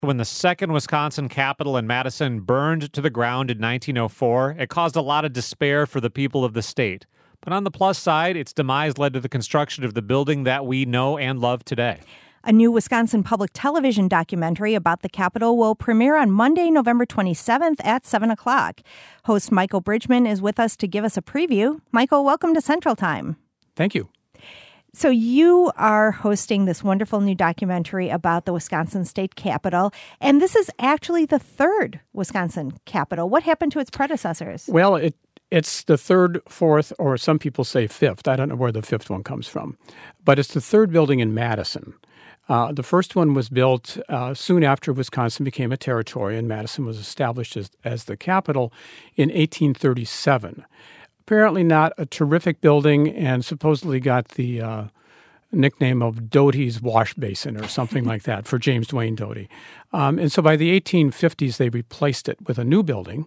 When the second Wisconsin Capitol in Madison burned to the ground in 1904, it caused a lot of despair for the people of the state. But on the plus side, its demise led to the construction of the building that we know and love today. A new Wisconsin Public Television documentary about the Capitol will premiere on Monday, November 27th at 7 o'clock. Host Michael Bridgman is with us to give us a preview. Michael, welcome to Central Time. Thank you. So you are hosting this wonderful new documentary about the Wisconsin State Capitol, and this is actually the third Wisconsin Capitol. What happened to its predecessors? Well, it's the third, fourth, or some people say fifth. I don't know where the fifth one comes from. But it's the third building in Madison. The first one was built soon after Wisconsin became a territory, and Madison was established as the capital in 1837. Apparently not a terrific building, and supposedly got the nickname of Doty's Wash Basin or something like that for James Duane Doty. And so by the 1850s, they replaced it with a new building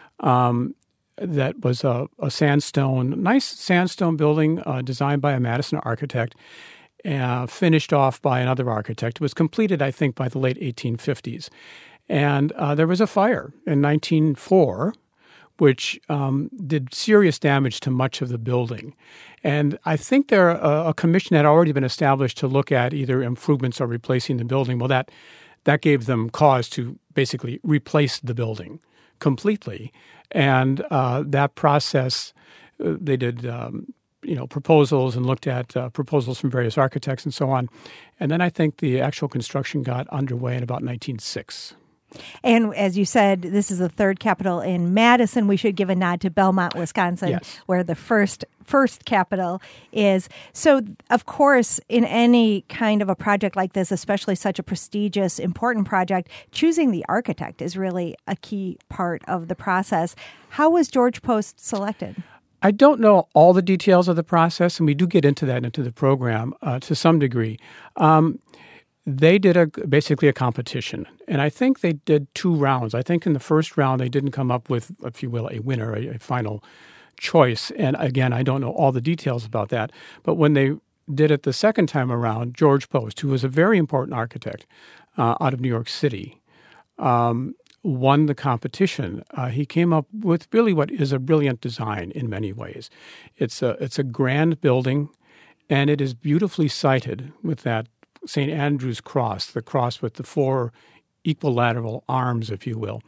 that was a nice sandstone building designed by a Madison architect, finished off by another architect. It was completed, I think, by the late 1850s. And there was a fire in 1904, which did serious damage to much of the building. And I think a commission had already been established to look at either improvements or replacing the building. Well, that gave them cause to basically replace the building completely. And that process, they did proposals and looked at proposals from various architects and so on. And then I think the actual construction got underway in about 1906. And as you said, this is the third Capitol in Madison. We should give a nod to Belmont, Wisconsin, yes, where the first Capitol is. So, of course, in any kind of a project like this, especially such a prestigious, important project, choosing the architect is really a key part of the process. How was George Post selected? I don't know all the details of the process, and we do get into that into the program to some degree. They did basically a competition, and I think they did 2 rounds. I think in the first round they didn't come up with, if you will, a winner, a final choice. And again, I don't know all the details about that. But when they did it the second time around, George Post, who was a very important architect out of New York City, won the competition. He came up with really what is a brilliant design in many ways. It's a grand building, and it is beautifully sited with that St. Andrew's cross, the cross with the 4 equilateral arms, if you will,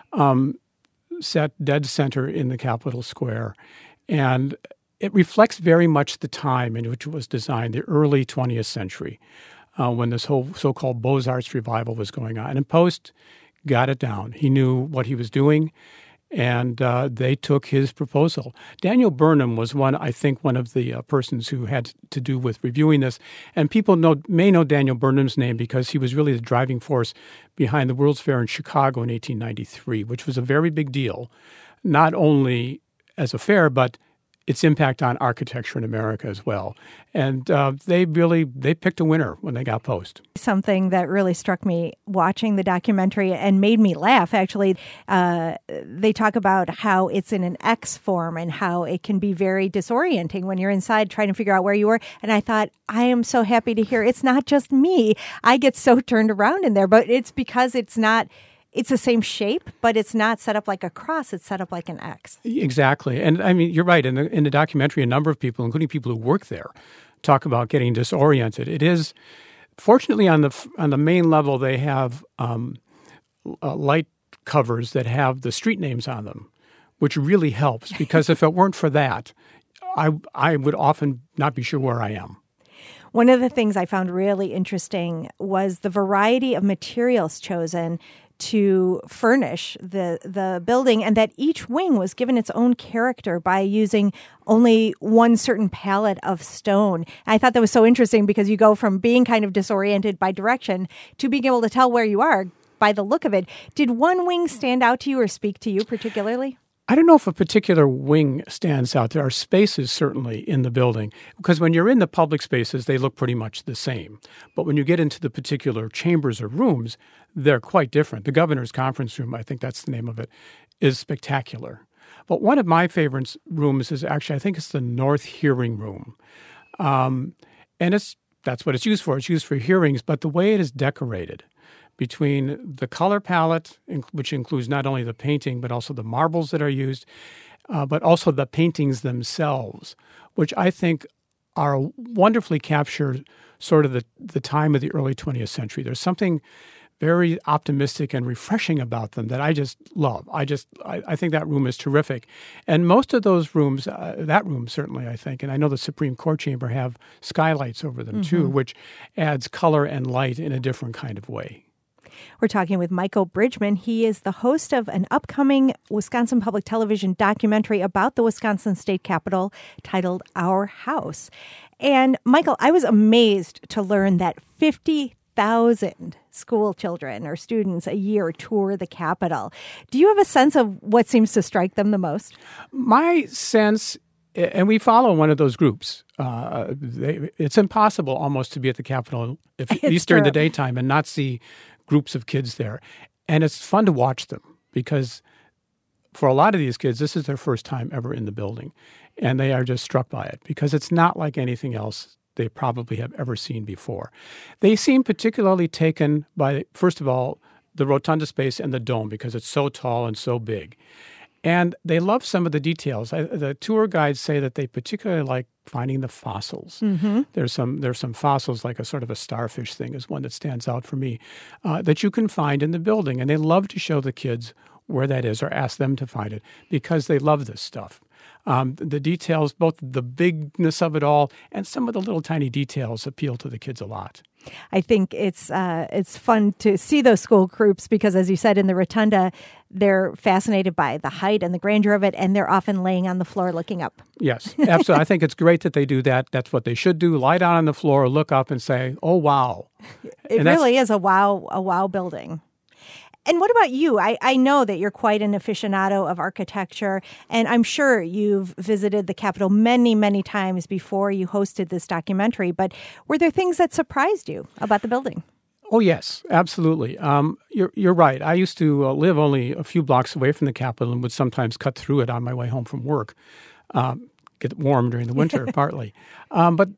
set dead center in the Capitol Square. And it reflects very much the time in which it was designed, the early 20th century, when this whole so-called Beaux-Arts revival was going on. And Post got it down. He knew what he was doing, and they took his proposal. Daniel Burnham was one of the persons who had to do with reviewing this. And people may know Daniel Burnham's name because he was really the driving force behind the World's Fair in Chicago in 1893, which was a very big deal, not only as a fair, but its impact on architecture in America as well. And they picked a winner when they got Post. Something that really struck me watching the documentary and made me laugh, actually, they talk about how it's in an X form and how it can be very disorienting when you're inside trying to figure out where you are. And I thought, I am so happy to hear it's not just me. I get so turned around in there, but it's because it's the same shape, but it's not set up like a cross. It's set up like an X. Exactly. And I mean, you're right. In the documentary, a number of people, including people who work there, talk about getting disoriented. It is, fortunately, on the main level, they have light covers that have the street names on them, which really helps, because if it weren't for that, I would often not be sure where I am. One of the things I found really interesting was the variety of materials chosen to furnish the building, and that each wing was given its own character by using only one certain palette of stone. And I thought that was so interesting because you go from being kind of disoriented by direction to being able to tell where you are by the look of it. Did one wing stand out to you or speak to you particularly? I don't know if a particular wing stands out. There are spaces certainly in the building, because when you're in the public spaces, they look pretty much the same. But when you get into the particular chambers or rooms, they're quite different. The governor's conference room, I think that's the name of it, is spectacular. But one of my favorite rooms is actually, I think it's the North Hearing Room. And that's what it's used for. It's used for hearings, but the way it is decorated, between the color palette, which includes not only the painting, but also the marbles that are used, but also the paintings themselves, which I think are wonderfully capture sort of the time of the early 20th century. There's something very optimistic and refreshing about them that I just love. I think that room is terrific. And most of those rooms, that room certainly, I think, and I know the Supreme Court chamber have skylights over them too, which adds color and light in a different kind of way. We're talking with Michael Bridgman. He is the host of an upcoming Wisconsin Public Television documentary about the Wisconsin State Capitol titled Our House. And Michael, I was amazed to learn that 50,000 school children or students a year tour the Capitol. Do you have a sense of what seems to strike them the most? My sense, and we follow one of those groups, it's impossible almost to be at the Capitol, at least during the daytime, and not see groups of kids there. And it's fun to watch them because for a lot of these kids, this is their first time ever in the building. And they are just struck by it because it's not like anything else they probably have ever seen before. They seem particularly taken by, first of all, the rotunda space and the dome because it's so tall and so big. And they love some of the details. The tour guides say that they particularly like finding the fossils. There's some fossils, like a sort of a starfish thing is one that stands out for me, that you can find in the building. And they love to show the kids where that is or ask them to find it because they love this stuff. The details, both the bigness of it all and some of the little tiny details appeal to the kids a lot. I think it's fun to see those school groups because, as you said, in the rotunda, they're fascinated by the height and the grandeur of it, and they're often laying on the floor looking up. Yes, absolutely. I think it's great that they do that. That's what they should do. Lie down on the floor, look up and say, oh, wow. It really is a wow building. And what about you? I know that you're quite an aficionado of architecture, and I'm sure you've visited the Capitol many, many times before you hosted this documentary, but were there things that surprised you about the building? Oh, yes, absolutely. You're right. I used to live only a few blocks away from the Capitol and would sometimes cut through it on my way home from work, get warm during the winter, partly. But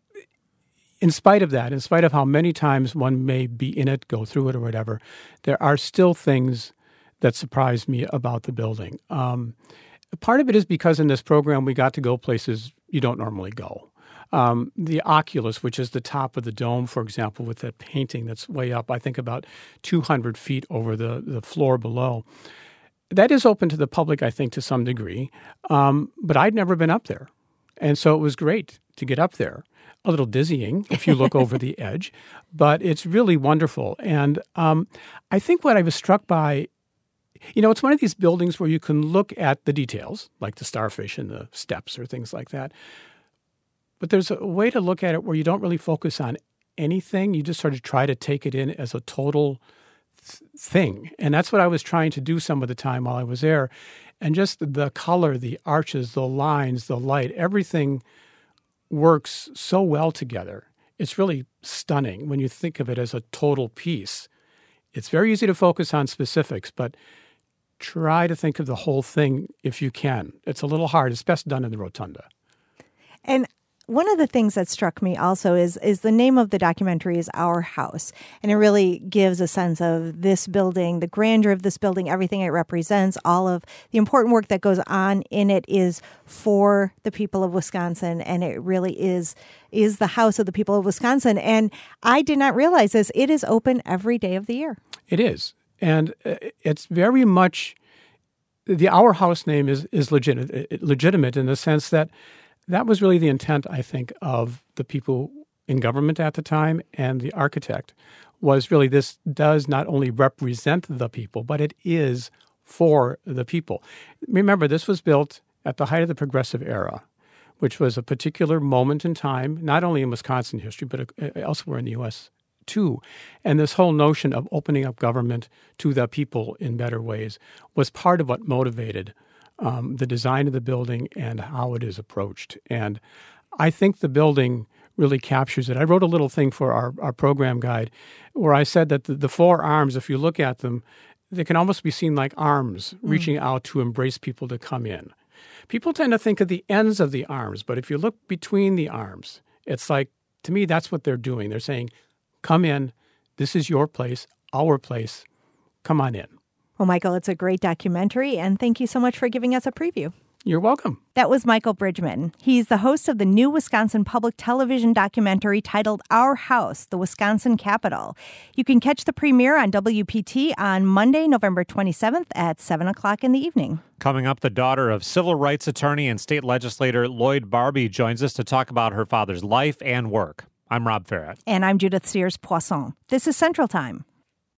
in spite of that, in spite of how many times one may be in it, go through it or whatever, there are still things that surprise me about the building. Part of it is because in this program we got to go places you don't normally go. The Oculus, which is the top of the dome, for example, with that painting that's way up, I think about 200 feet over the floor below. That is open to the public, I think, to some degree, but I'd never been up there. And so it was great to get up there. A little dizzying if you look over the edge, but it's really wonderful. And I think what I was struck by, it's one of these buildings where you can look at the details, like the starfish and the steps or things like that. But there's a way to look at it where you don't really focus on anything. You just sort of try to take it in as a total thing. And that's what I was trying to do some of the time while I was there. And just the color, the arches, the lines, the light, everything works so well together. It's really stunning when you think of it as a total piece. It's very easy to focus on specifics, but try to think of the whole thing if you can. It's a little hard. It's best done in the rotunda. And one of the things that struck me also is the name of the documentary is Our House. And it really gives a sense of this building, the grandeur of this building, everything it represents, all of the important work that goes on in it is for the people of Wisconsin. And it really is the house of the people of Wisconsin. And I did not realize this. It is open every day of the year. It is. And it's very much, the Our House name is legitimate in the sense that that was really the intent, I think, of the people in government at the time and the architect, was really this does not only represent the people, but it is for the people. Remember, this was built at the height of the Progressive Era, which was a particular moment in time, not only in Wisconsin history, but elsewhere in the U.S. too. And this whole notion of opening up government to the people in better ways was part of what motivated the design of the building and how it is approached. And I think the building really captures it. I wrote a little thing for our program guide where I said that the four arms, if you look at them, they can almost be seen like arms reaching out to embrace people to come in. People tend to think of the ends of the arms, but if you look between the arms, it's like, to me, that's what they're doing. They're saying, come in, this is your place, our place. Come on in. Well, Michael, it's a great documentary, and thank you so much for giving us a preview. You're welcome. That was Michael Bridgman. He's the host of the new Wisconsin public television documentary titled Our House, the Wisconsin Capitol. You can catch the premiere on WPT on Monday, November 27th at 7 o'clock in the evening. Coming up, the daughter of civil rights attorney and state legislator Lloyd Barbie joins us to talk about her father's life and work. I'm Rob Farrett. And I'm Judith Sears-Poisson. This is Central Time.